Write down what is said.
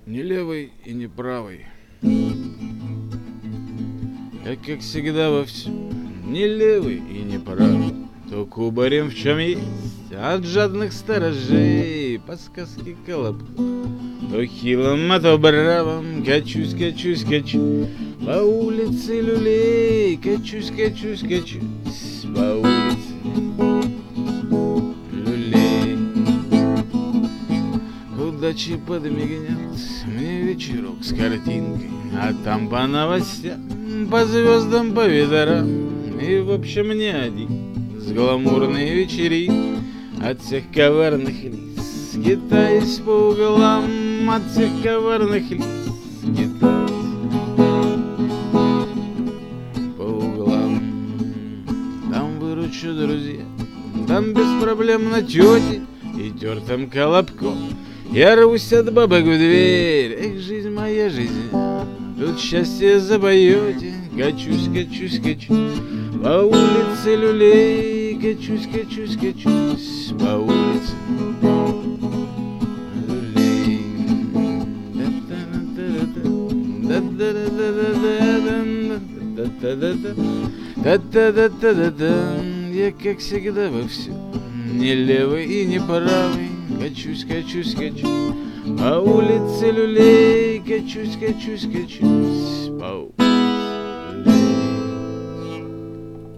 Не левый и не правый. Я, как всегда, во всем не левый и не правый. То кубарем в чем есть от жадных сторожей по сказке Колобка. То хилом, а то бравом качусь, качусь, качусь по улице люлей. Качусь, качусь, качусь по улице люлей. Удачи подмигнет мне вечерок с картинкой, а там по новостям, по звездам, по ветрам. И в общем не один с гламурной вечеринки от всех коварных лиц, китаясь по углам, от всех коварных лиц, китаясь по углам. Там выручу, друзья, там без проблем на тете и тертым колобком. Я рвусь от бабок в дверь, эх, жизнь моя жизнь, тут счастье запоете. Качусь, качусь, качусь по улице люлей. Качусь, качусь, качусь по улице люлей. Я, как всегда, во всем не левый и не правый. Качусь, качусь, качусь по улице люлей. Качусь, качусь, качусь по улице